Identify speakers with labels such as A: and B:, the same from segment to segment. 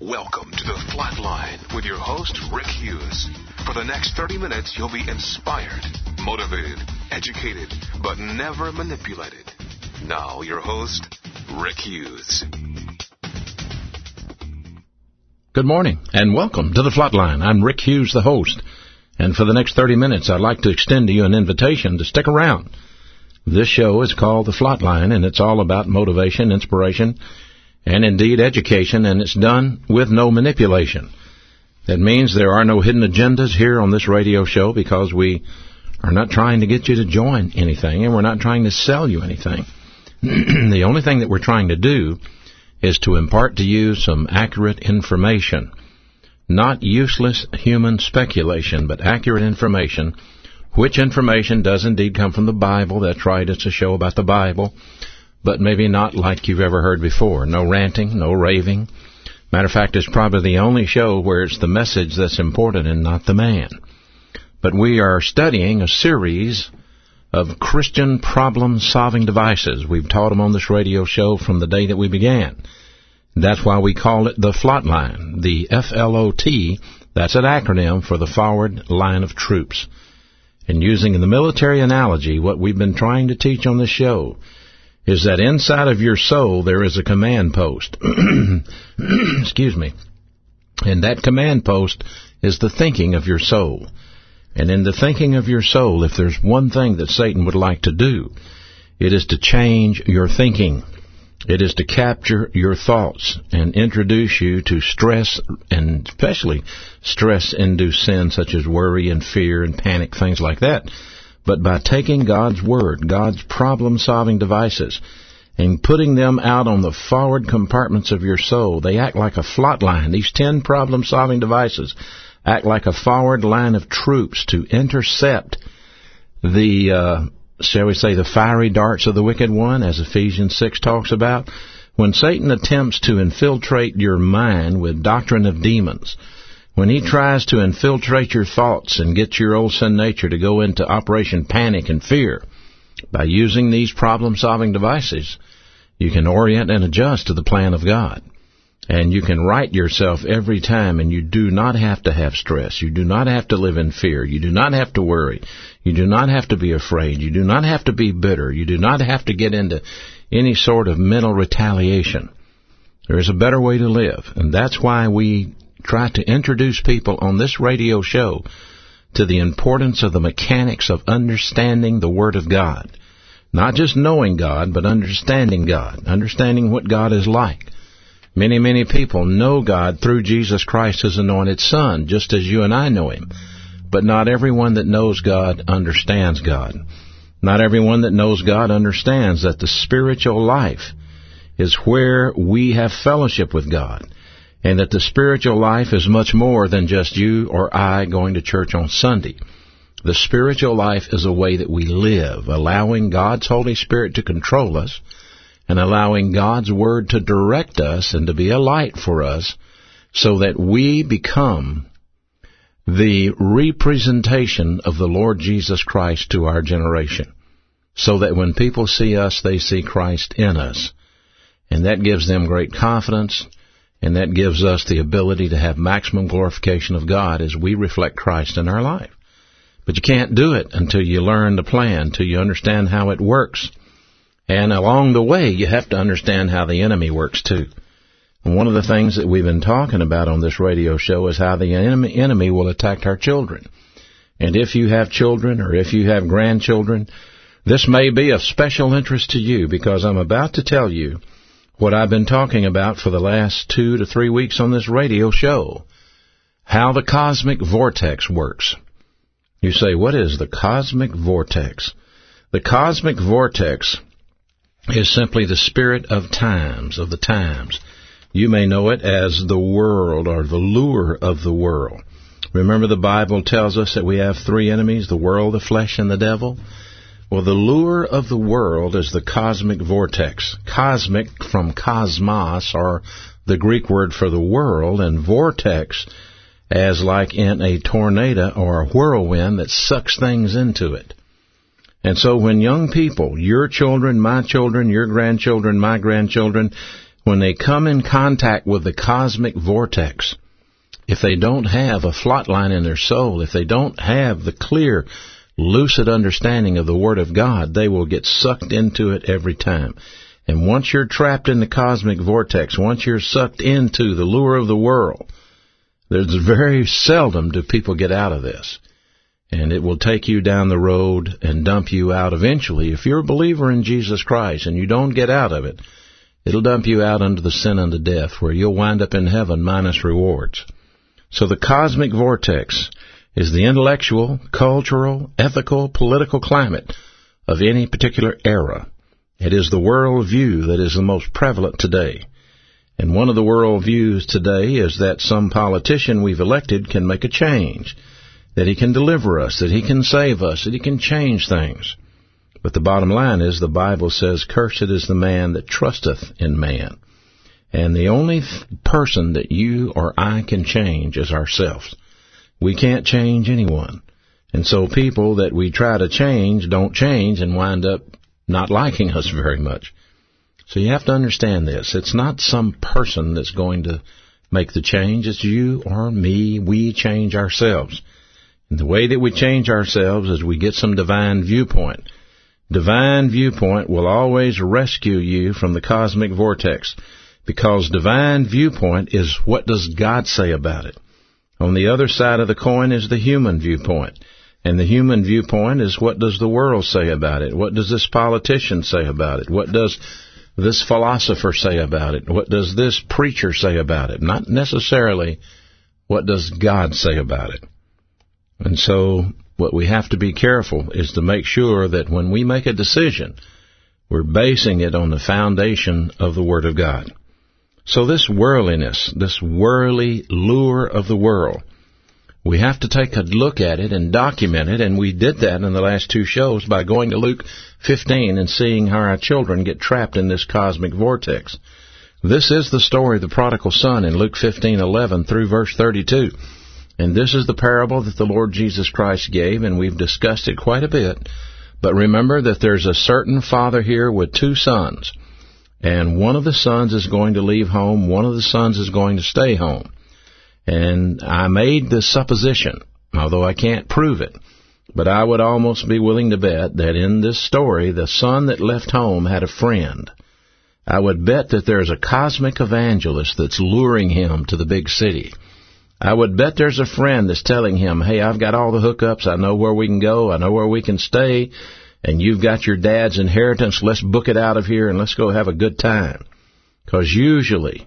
A: Welcome to The Flatline with your host, Rick Hughes. For the next 30 minutes, you'll be inspired, motivated, educated, but never manipulated. Now, your host, Rick Hughes.
B: Good morning, and welcome to The Flatline. I'm Rick Hughes, the host. And for the next 30 minutes, I'd like to extend to you an invitation to stick around. This show is called The Flatline, and it's all about motivation, inspiration, and indeed education, and it's done with no manipulation. That means there are no hidden agendas here on this radio show, because we are not trying to get you to join anything, and we're not trying to sell you anything. The only thing that we're trying to do is to impart to you some accurate information. Not useless human speculation, but accurate information, which information does indeed come from the Bible. That's right, it's a show about the Bible, but maybe not like you've ever heard before. No ranting, no raving. Matter of fact, it's probably the only show where it's the message that's important and not the man. But we are studying a series of Christian problem-solving devices. We've taught them on this radio show from the day that we began. That's why we call it the Flatline. The FLOT, that's an acronym for the Forward Line of Troops. And using the military analogy, what we've been trying to teach on this show is that inside of your soul there is a command post. Excuse me. And that command post is the thinking of your soul. And in the thinking of your soul, if there's one thing that Satan would like to do, it is to change your thinking. It is to capture your thoughts and introduce you to stress, and especially stress-induced sin such as worry and fear and panic, things like that. But by taking God's Word, God's problem-solving devices, and putting them out on the forward compartments of your soul, they act like a flot line. These 10 problem-solving devices act like a forward line of troops to intercept the, shall we say, the fiery darts of the wicked one, as Ephesians 6 talks about. When Satan attempts to infiltrate your mind with doctrine of demons, when he tries to infiltrate your thoughts and get your old sin nature to go into Operation Panic and Fear, by using these problem-solving devices, you can orient and adjust to the plan of God. And you can right yourself every time, and you do not have to have stress. You do not have to live in fear. You do not have to worry. You do not have to be afraid. You do not have to be bitter. You do not have to get into any sort of mental retaliation. There is a better way to live, and that's why we try to introduce people on this radio show to the importance of the mechanics of understanding the Word of God. Not just knowing God, but understanding God, understanding what God is like. Many, many people know God through Jesus Christ, His anointed Son, just as you and I know Him. But not everyone that knows God understands God. Not everyone that knows God understands that the spiritual life is where we have fellowship with God, and that the spiritual life is much more than just you or I going to church on Sunday. The spiritual life is a way that we live, allowing God's Holy Spirit to control us, and allowing God's Word to direct us and to be a light for us, so that we become the representation of the Lord Jesus Christ to our generation, so that when people see us, they see Christ in us. And that gives them great confidence, and that gives us the ability to have maximum glorification of God as we reflect Christ in our life. But you can't do it until you learn the plan, until you understand how it works. And along the way, you have to understand how the enemy works, too. And one of the things that we've been talking about on this radio show is how the enemy will attack our children. And if you have children or if you have grandchildren, this may be of special interest to you, because I'm about to tell you what I've been talking about for the last 2 to 3 weeks on this radio show, how the cosmic vortex works. You say, what is the cosmic vortex? The cosmic vortex is simply the spirit of times, of the times. You may know it as the world, or the lure of the world. Remember, the Bible tells us that we have 3 enemies, the world, the flesh, and the devil. Well, the lure of the world is the cosmic vortex. Cosmic from cosmos, or the Greek word for the world, and vortex as like in a tornado or a whirlwind that sucks things into it. And so when young people, your children, my children, your grandchildren, my grandchildren, when they come in contact with the cosmic vortex, if they don't have a flot line in their soul, if they don't have the clear, lucid understanding of the Word of God, they will get sucked into it every time. And once you're trapped in the cosmic vortex, once you're sucked into the lure of the world, there's very seldom do people get out of this. And it will take you down the road and dump you out eventually. If you're a believer in Jesus Christ and you don't get out of it, it'll dump you out under the sin unto death, where you'll wind up in heaven minus rewards. So the cosmic vortex is the intellectual, cultural, ethical, political climate of any particular era. It is the world view that is the most prevalent today. And one of the world views today is that some politician we've elected can make a change, that he can deliver us, that he can save us, that he can change things. But the bottom line is the Bible says, "Cursed is the man that trusteth in man." And the only person that you or I can change is ourselves. We can't change anyone. And so people that we try to change don't change and wind up not liking us very much. So you have to understand this. It's not some person that's going to make the change. It's you or me. We change ourselves. And the way that we change ourselves is we get some divine viewpoint. Divine viewpoint will always rescue you from the cosmic vortex, because divine viewpoint is what does God say about it. On the other side of the coin is the human viewpoint. And the human viewpoint is what does the world say about it? What does this politician say about it? What does this philosopher say about it? What does this preacher say about it? Not necessarily what does God say about it. And so what we have to be careful is to make sure that when we make a decision, we're basing it on the foundation of the Word of God. So this worldliness, this worldly lure of the world, we have to take a look at it and document it, and we did that in the last two shows by going to Luke 15 and seeing how our children get trapped in this cosmic vortex. This is the story of the prodigal son in Luke 15:11 through verse 32. And this is the parable that the Lord Jesus Christ gave, and we've discussed it quite a bit. But remember that there's a certain father here with two sons, and one of the sons is going to leave home, one of the sons is going to stay home. And I made the supposition, although I can't prove it, but I would almost be willing to bet that in this story, the son that left home had a friend. I would bet that there's a cosmic evangelist that's luring him to the big city. I would bet there's a friend that's telling him, "Hey, I've got all the hookups. I know where we can go. I know where we can stay. And you've got your dad's inheritance. Let's book it out of here and let's go have a good time." Because usually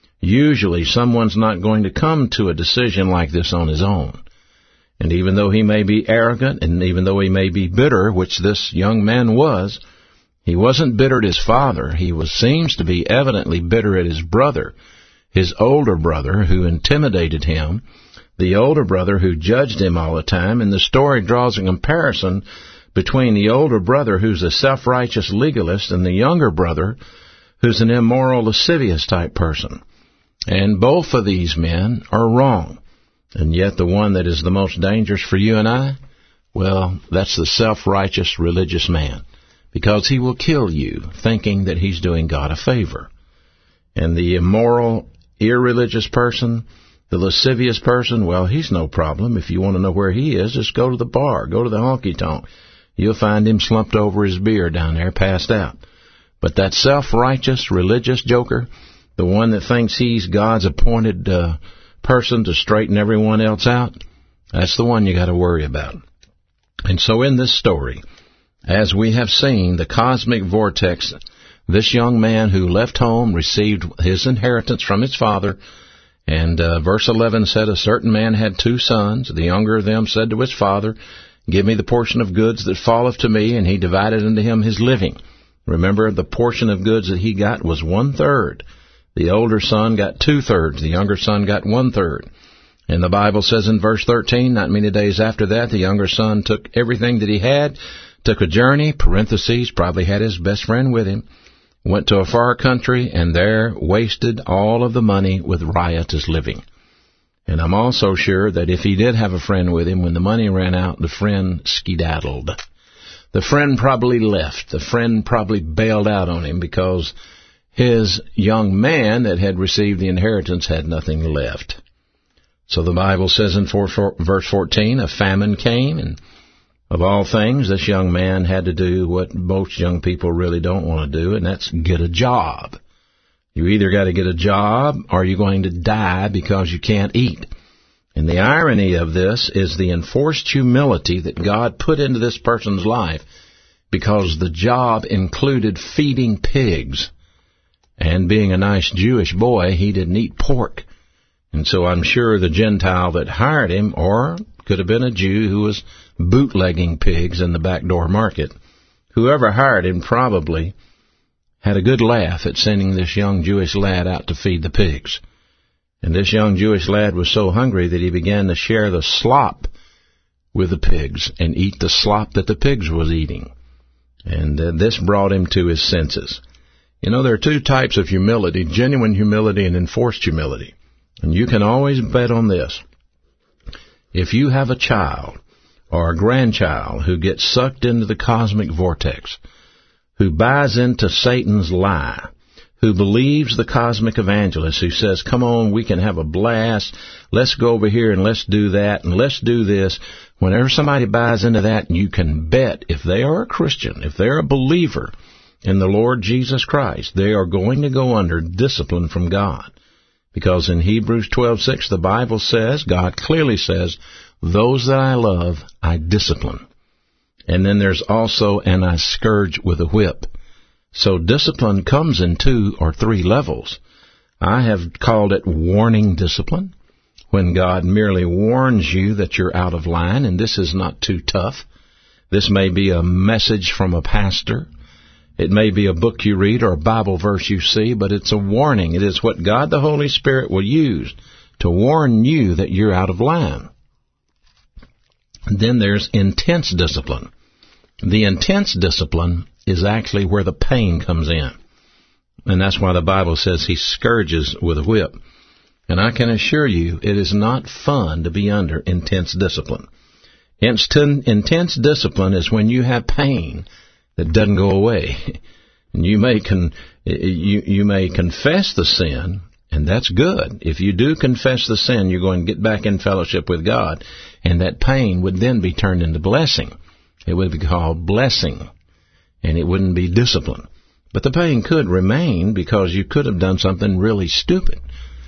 B: someone's not going to come to a decision like this on his own. And even though he may be arrogant, and even though he may be bitter, which this young man was, he wasn't bitter at his father. He seems to be evidently bitter at his brother, his older brother, who intimidated him, the older brother who judged him all the time. And the story draws a comparison between the older brother, who's a self-righteous legalist, and the younger brother, who's an immoral, lascivious type person. And both of these men are wrong. And yet the one that is the most dangerous for you and I, well, that's the self-righteous religious man, because he will kill you thinking that he's doing God a favor. And the immoral, irreligious person, the lascivious person, well, he's no problem. If you want to know where he is, just go to the bar, go to the honky-tonk. You'll find him slumped over his beer down there, passed out. But that self-righteous religious joker, the one that thinks he's God's appointed person to straighten everyone else out, that's the one you got to worry about. And so in this story, as we have seen, the cosmic vortex, this young man who left home received his inheritance from his father. And verse 11 said, "A certain man had two sons. The younger of them said to his father, 'Give me the portion of goods that falleth to me.' And he divided unto him his living." Remember, the portion of goods that he got was 1/3. The older son got 2/3. The younger son got 1/3. And the Bible says in verse 13, not many days after that, the younger son took everything that he had, took a journey, parentheses, probably had his best friend with him, went to a far country, and there wasted all of the money with riotous living. And I'm also sure that if he did have a friend with him, when the money ran out, the friend skedaddled. The friend probably left. The friend probably bailed out on him because his young man that had received the inheritance had nothing left. So the Bible says in verse 14, a famine came, and of all things, this young man had to do what most young people really don't want to do, and that's get a job. You either got to get a job or you're going to die because you can't eat. And the irony of this is the enforced humility that God put into this person's life, because the job included feeding pigs. And being a nice Jewish boy, he didn't eat pork. And so I'm sure the Gentile that hired him, or could have been a Jew who was bootlegging pigs in the backdoor market, whoever hired him probably had a good laugh at sending this young Jewish lad out to feed the pigs. And this young Jewish lad was so hungry that he began to share the slop with the pigs and eat the slop that the pigs was eating. And this brought him to his senses. You know, there are two types of humility, genuine humility and enforced humility. And you can always bet on this. If you have a child or a grandchild who gets sucked into the cosmic vortex, who buys into Satan's lie, who believes the cosmic evangelist, who says, come on, we can have a blast, let's go over here and let's do that and let's do this. Whenever somebody buys into that, you can bet if they are a Christian, if they're a believer in the Lord Jesus Christ, they are going to go under discipline from God. Because in Hebrews 12:6, the Bible says, God clearly says, those that I love, I discipline. And then there's also, and I scourge with a whip. So discipline comes in 2 or 3 levels. I have called it warning discipline, when God merely warns you that you're out of line, and this is not too tough. This may be a message from a pastor. It may be a book you read or a Bible verse you see, but it's a warning. It is what God the Holy Spirit will use to warn you that you're out of line. Then there's intense discipline. The intense discipline is actually where the pain comes in. And that's why the Bible says he scourges with a whip. And I can assure you, it is not fun to be under intense discipline. Intense discipline is when you have pain that doesn't go away. And you may confess the sin, and that's good. If you do confess the sin, you're going to get back in fellowship with God, and that pain would then be turned into blessing. It would be called blessing, and it wouldn't be discipline. But the pain could remain because you could have done something really stupid.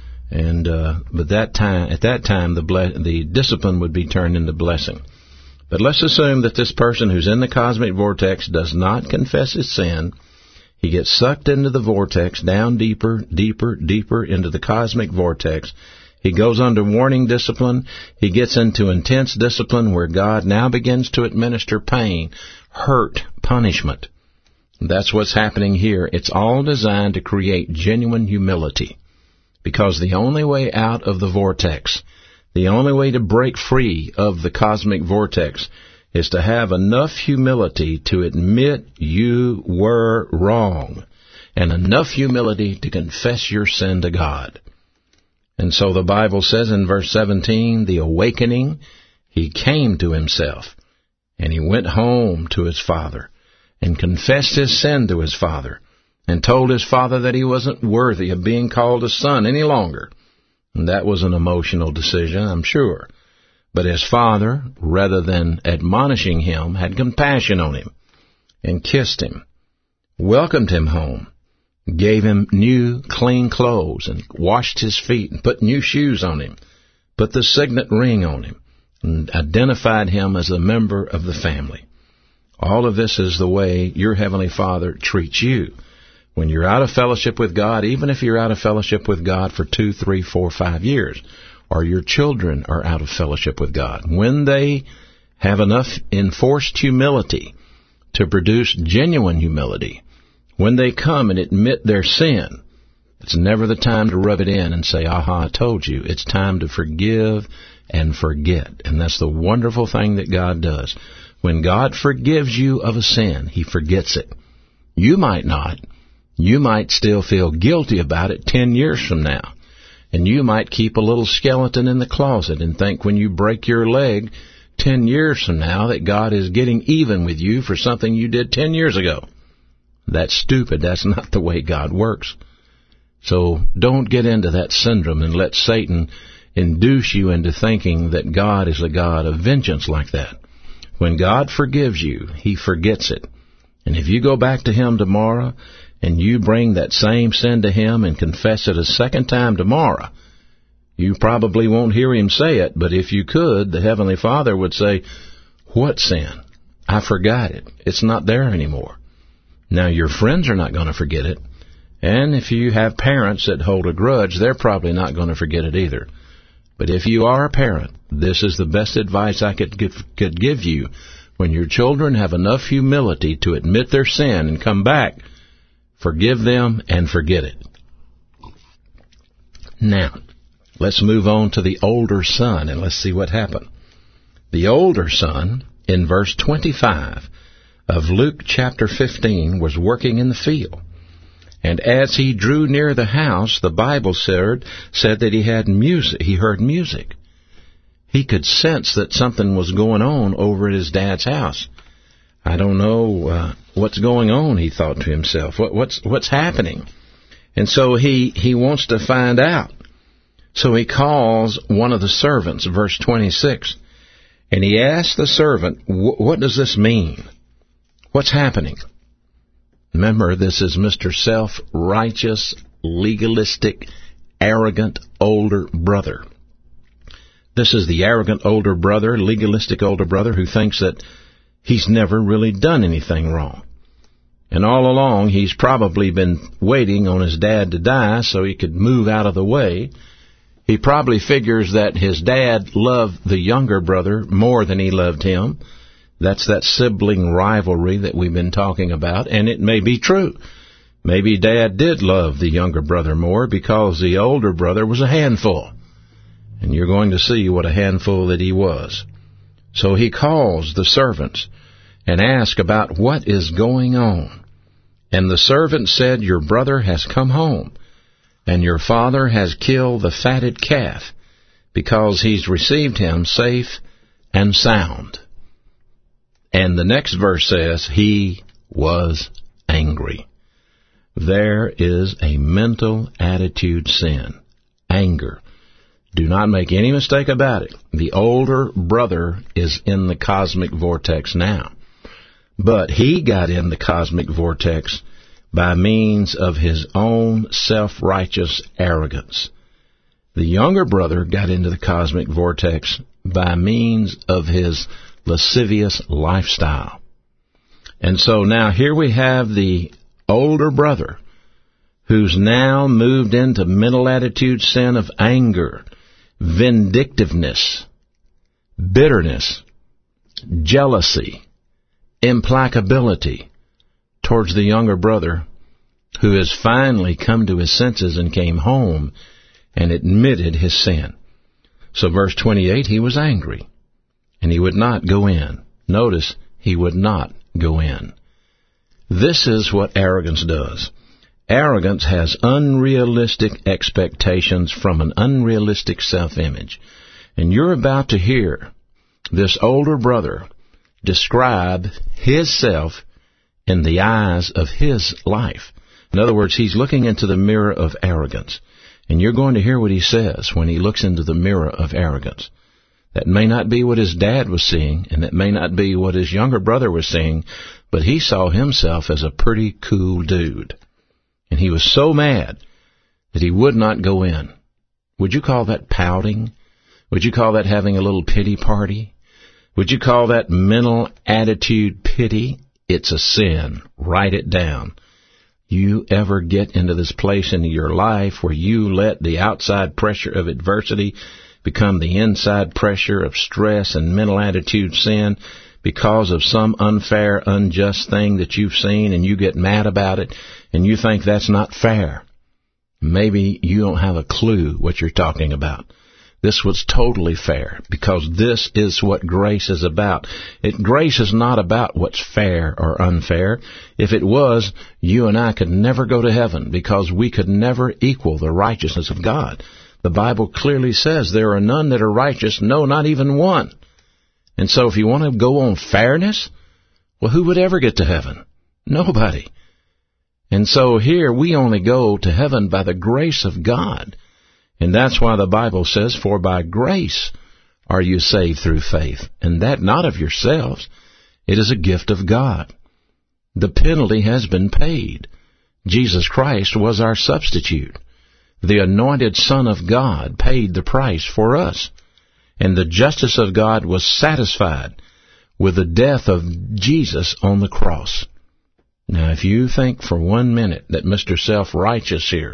B: And at that time, the discipline would be turned into blessing. But let's assume that this person who's in the cosmic vortex does not confess his sin. He gets sucked into the vortex, down deeper, deeper, deeper into the cosmic vortex. He goes under warning discipline. He gets into intense discipline where God now begins to administer pain, hurt, punishment. That's what's happening here. It's all designed to create genuine humility. Because the only way out of the vortex, the only way to break free of the cosmic vortex, is to have enough humility to admit you were wrong, and enough humility to confess your sin to God. And so the Bible says in verse 17, the awakening, he came to himself, and he went home to his father, and confessed his sin to his father, and told his father that he wasn't worthy of being called a son any longer. And that was an emotional decision, I'm sure. But his father, rather than admonishing him, had compassion on him, and kissed him, welcomed him home, gave him new, clean clothes, and washed his feet, and put new shoes on him, put the signet ring on him, and identified him as a member of the family. All of this is the way your Heavenly Father treats you. When you're out of fellowship with God, even if you're out of fellowship with God for 2, 3, 4, 5 years, or your children are out of fellowship with God, when they have enough enforced humility to produce genuine humility, when they come and admit their sin, it's never the time to rub it in and say, aha, I told you. It's time to forgive and forget. And that's the wonderful thing that God does. When God forgives you of a sin, he forgets it. You might not. You might still feel guilty about it 10 years from now. And you might keep a little skeleton in the closet and think when you break your leg 10 years from now that God is getting even with you for something you did 10 years ago. That's stupid. That's not the way God works. So don't get into that syndrome and let Satan induce you into thinking that God is a God of vengeance like that. When God forgives you, He forgets it. And if you go back to Him tomorrow and you bring that same sin to Him and confess it a second time tomorrow, you probably won't hear Him say it, but if you could, the Heavenly Father would say, "What sin? I forgot it. It's not there anymore." Now, your friends are not going to forget it, and if you have parents that hold a grudge, they're probably not going to forget it either. But if you are a parent, this is the best advice I could give you. When your children have enough humility to admit their sin and come back, forgive them and forget it. Now, let's move on to the older son, and let's see what happened. The older son, in verse 25 of Luke chapter 15, was working in the field. And as he drew near the house, the Bible said that he heard music. He could sense that something was going on over at his dad's house. I don't know what's going on, he thought to himself. What's happening? And so he wants to find out. So he calls one of the servants, verse 26, and he asks the servant, "What does this mean? What's happening?" Remember, this is Mr. Self-righteous, legalistic, arrogant older brother. This is the arrogant older brother, legalistic older brother, who thinks that he's never really done anything wrong. And all along, he's probably been waiting on his dad to die so he could move out of the way. He probably figures that his dad loved the younger brother more than he loved him. That's that sibling rivalry that we've been talking about, and it may be true. Maybe Dad did love the younger brother more because the older brother was a handful. And you're going to see what a handful that he was. So he calls the servants and asks about what is going on. And the servant said, "Your brother has come home, and your father has killed the fatted calf, because he's received him safe and sound." And the next verse says, he was angry. There is a mental attitude sin, anger. Do not make any mistake about it. The older brother is in the cosmic vortex now. But he got in the cosmic vortex by means of his own self-righteous arrogance. The younger brother got into the cosmic vortex by means of his lascivious lifestyle. And so now here we have the older brother who's now moved into mental attitude sin of anger, vindictiveness, bitterness, jealousy, implacability towards the younger brother, who has finally come to his senses and came home and admitted his sin. So verse 28, he was angry, and he would not go in. Notice, he would not go in. This is what arrogance does. Arrogance has unrealistic expectations from an unrealistic self-image. And you're about to hear this older brother describe his self in the eyes of his life. In other words, he's looking into the mirror of arrogance. And you're going to hear what he says when he looks into the mirror of arrogance. That may not be what his dad was seeing, and that may not be what his younger brother was seeing, but he saw himself as a pretty cool dude. And he was so mad that he would not go in. Would you call that pouting? Would you call that having a little pity party? Would you call that mental attitude pity? It's a sin. Write it down. You ever get into this place in your life where you let the outside pressure of adversity become the inside pressure of stress and mental attitude sin because of some unfair, unjust thing that you've seen, and you get mad about it, and you think that's not fair? Maybe you don't have a clue what you're talking about. This was totally fair, because this is what grace is about. Grace is not about what's fair or unfair. If it was, you and I could never go to heaven, because we could never equal the righteousness of God. The Bible clearly says there are none that are righteous, no, not even one. And so if you want to go on fairness, well, who would ever get to heaven? Nobody. And so here we only go to heaven by the grace of God. And that's why the Bible says, for by grace are you saved through faith, and that not of yourselves. It is a gift of God. The penalty has been paid. Jesus Christ was our substitute. The anointed Son of God paid the price for us. And the justice of God was satisfied with the death of Jesus on the cross. Now, if you think for 1 minute that Mr. Self-Righteous here,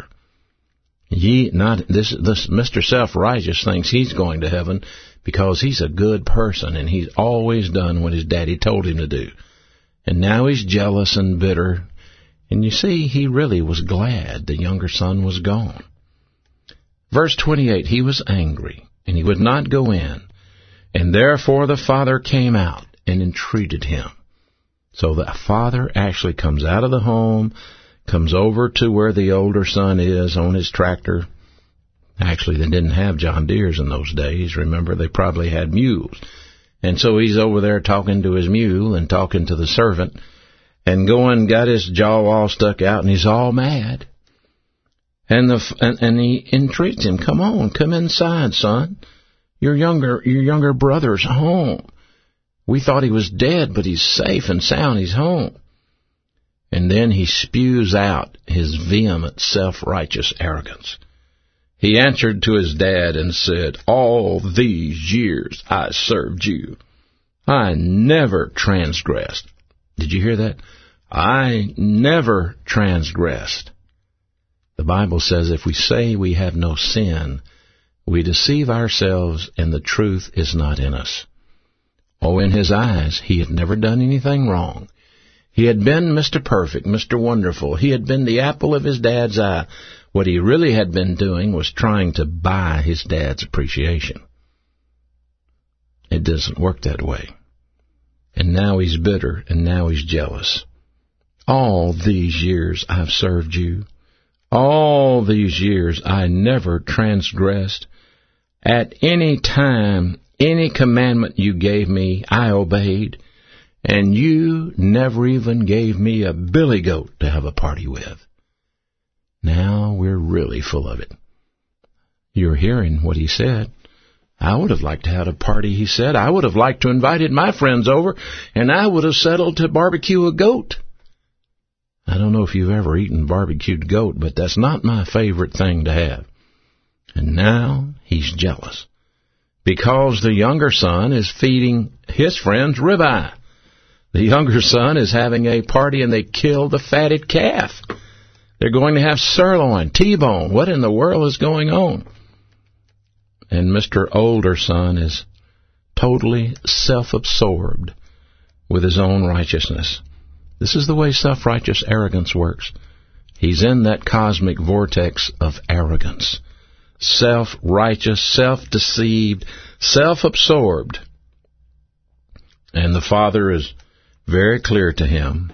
B: this Mr. Self-Righteous thinks he's going to heaven because he's a good person and he's always done what his daddy told him to do. And now he's jealous and bitter. And you see, he really was glad the younger son was gone. Verse 28, he was angry, and he would not go in. And therefore the father came out and entreated him. So the father actually comes out of the home, comes over to where the older son is on his tractor. Actually, they didn't have John Deeres in those days. Remember, they probably had mules. And so he's over there talking to his mule and talking to the servant and got his jaw all stuck out, and he's all mad. And he entreats him, come on, come inside, son. Your younger brother's home. We thought he was dead, but he's safe and sound. He's home. And then he spews out his vehement, self-righteous arrogance. He answered to his dad and said, all these years I served you. I never transgressed. Did you hear that? I never transgressed. The Bible says if we say we have no sin, we deceive ourselves and the truth is not in us. Oh, in his eyes, he had never done anything wrong. He had been Mr. Perfect, Mr. Wonderful. He had been the apple of his dad's eye. What he really had been doing was trying to buy his dad's appreciation. It doesn't work that way. And now he's bitter, and now he's jealous. All these years I've served you. All these years I never transgressed. At any time, any commandment you gave me, I obeyed. And you never even gave me a billy goat to have a party with. Now we're really full of it. You're hearing what he said. I would have liked to have a party, he said. I would have liked to invited my friends over, and I would have settled to barbecue a goat. I don't know if you've ever eaten barbecued goat, but that's not my favorite thing to have. And now he's jealous because the younger son is feeding his friends ribeye. The younger son is having a party and they kill the fatted calf. They're going to have sirloin, T-bone. What in the world is going on? And Mr. Older son is totally self-absorbed with his own righteousness. This is the way self-righteous arrogance works. He's in that cosmic vortex of arrogance. Self-righteous, self-deceived, self-absorbed. And the father is very clear to him,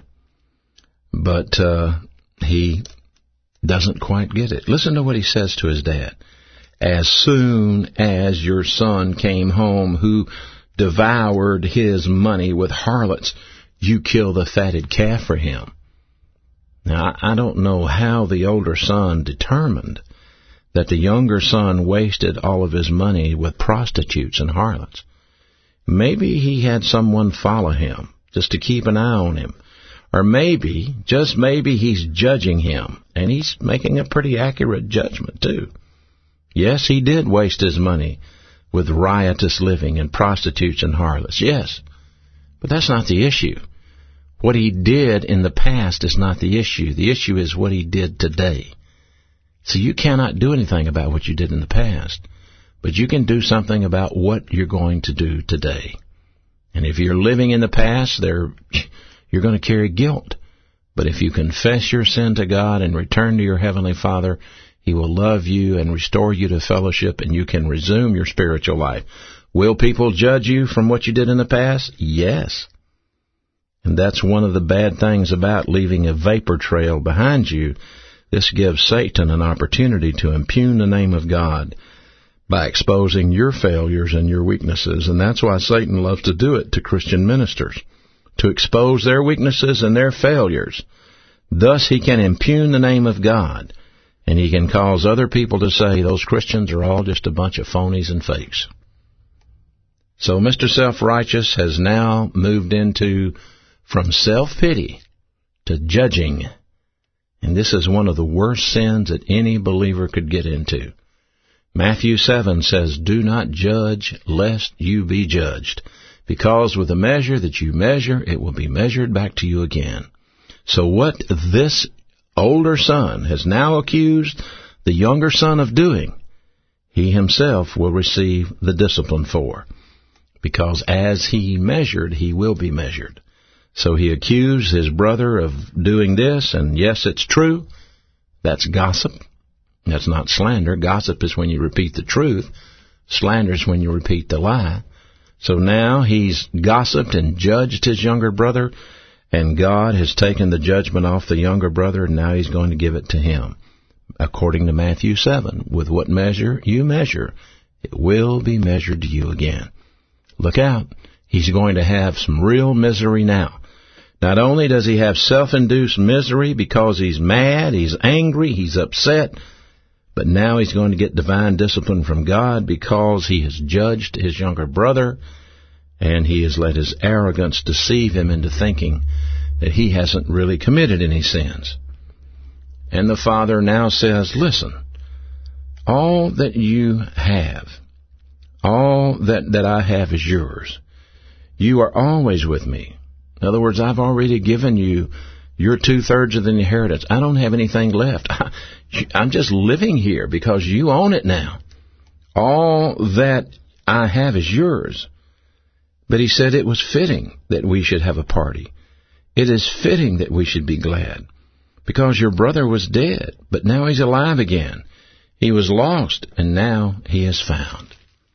B: but he doesn't quite get it. Listen to what he says to his dad. As soon as your son came home who devoured his money with harlots, you kill the fatted calf for him. Now, I don't know how the older son determined that the younger son wasted all of his money with prostitutes and harlots. Maybe he had someone follow him just to keep an eye on him. Or maybe, just maybe, he's judging him, and he's making a pretty accurate judgment, too. Yes, he did waste his money with riotous living and prostitutes and harlots, yes. But that's not the issue. What he did in the past is not the issue. The issue is what he did today. So you cannot do anything about what you did in the past, but you can do something about what you're going to do today. And if you're living in the past, you're going to carry guilt. But if you confess your sin to God and return to your Heavenly Father, He will love you and restore you to fellowship, and you can resume your spiritual life. Will people judge you from what you did in the past? Yes. And that's one of the bad things about leaving a vapor trail behind you. This gives Satan an opportunity to impugn the name of God by exposing your failures and your weaknesses. And that's why Satan loves to do it to Christian ministers, to expose their weaknesses and their failures. Thus he can impugn the name of God, and he can cause other people to say those Christians are all just a bunch of phonies and fakes. So Mr. Self-Righteous has now moved into from self-pity to judging. And this is one of the worst sins that any believer could get into. Matthew 7 says, "Do not judge, lest you be judged. Because with the measure that you measure, it will be measured back to you again." So what this older son has now accused the younger son of doing, he himself will receive the discipline for. Because as he measured, he will be measured. So he accused his brother of doing this, and yes, it's true. That's gossip. That's not slander. Gossip is when you repeat the truth. Slander is when you repeat the lie. So now he's gossiped and judged his younger brother, and God has taken the judgment off the younger brother, and now he's going to give it to him. According to Matthew 7, with what measure you measure, it will be measured to you again. Look out. He's going to have some real misery now. Not only does he have self-induced misery because he's mad, he's angry, he's upset, but now he's going to get divine discipline from God because he has judged his younger brother, and he has let his arrogance deceive him into thinking that he hasn't really committed any sins. And the father now says, "Listen, all that you have, all that I have is yours. You are always with me. In other words, I've already given you your 2/3 of the inheritance. I don't have anything left. I'm just living here because you own it now. All that I have is yours." But he said it was fitting that we should have a party. It is fitting that we should be glad because your brother was dead, but now he's alive again. He was lost, and now he is found.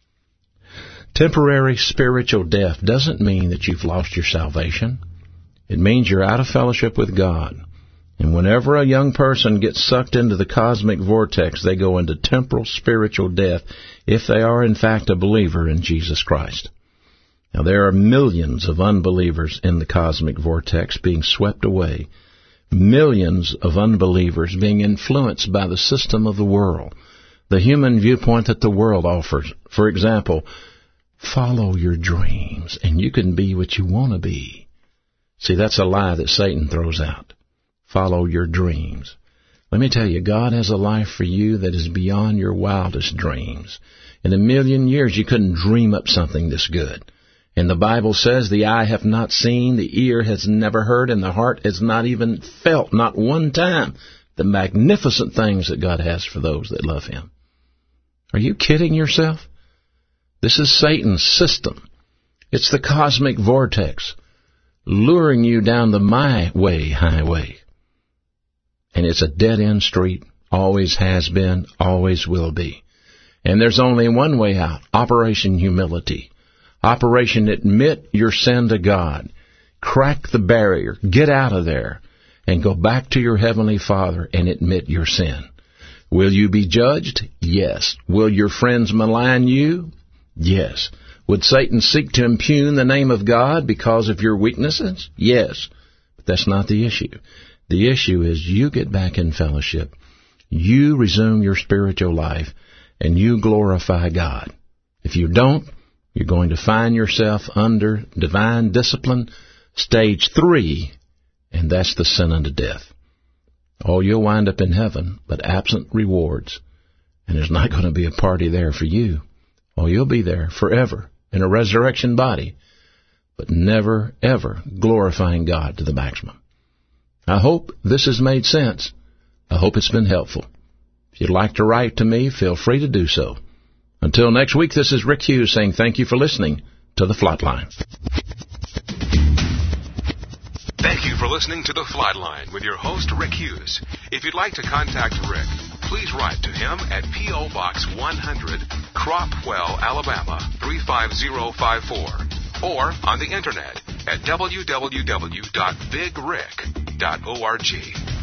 B: Temporary spiritual death doesn't mean that you've lost your salvation. It means you're out of fellowship with God. And whenever a young person gets sucked into the cosmic vortex, they go into temporal spiritual death if they are in fact a believer in Jesus Christ. Now there are millions of unbelievers in the cosmic vortex being swept away. Millions of unbelievers being influenced by the system of the world, the human viewpoint that the world offers. For example, follow your dreams and you can be what you want to be. See, that's a lie that Satan throws out. Follow your dreams. Let me tell you, God has a life for you that is beyond your wildest dreams. In a million years, you couldn't dream up something this good. And the Bible says, the eye hath not seen, the ear has never heard, and the heart has not even felt, not one time, the magnificent things that God has for those that love Him. Are you kidding yourself? This is Satan's system. It's the cosmic vortex, luring you down the my way highway. And it's a dead-end street, always has been, always will be. And there's only one way out, Operation Humility. Operation Admit your sin to God. Crack the barrier, get out of there, and go back to your Heavenly Father and admit your sin. Will you be judged? Yes. Will your friends malign you? Yes. Would Satan seek to impugn the name of God because of your weaknesses? Yes. But that's not the issue. The issue is you get back in fellowship, you resume your spiritual life, and you glorify God. If you don't, you're going to find yourself under divine discipline, stage 3, and that's the sin unto death. Oh, you'll wind up in heaven, but absent rewards, and there's not going to be a party there for you. Oh, you'll be there forever in a resurrection body, but never, ever glorifying God to the maximum. I hope this has made sense. I hope it's been helpful. If you'd like to write to me, feel free to do so. Until next week, this is Rick Hughes saying thank you for listening to The Flatline.
A: Thank you for listening to The Flatline with your host, Rick Hughes. If you'd like to contact Rick, please write to him at P.O. Box 100, Cropwell, Alabama, 35054, or on the Internet at www.bigrick.org.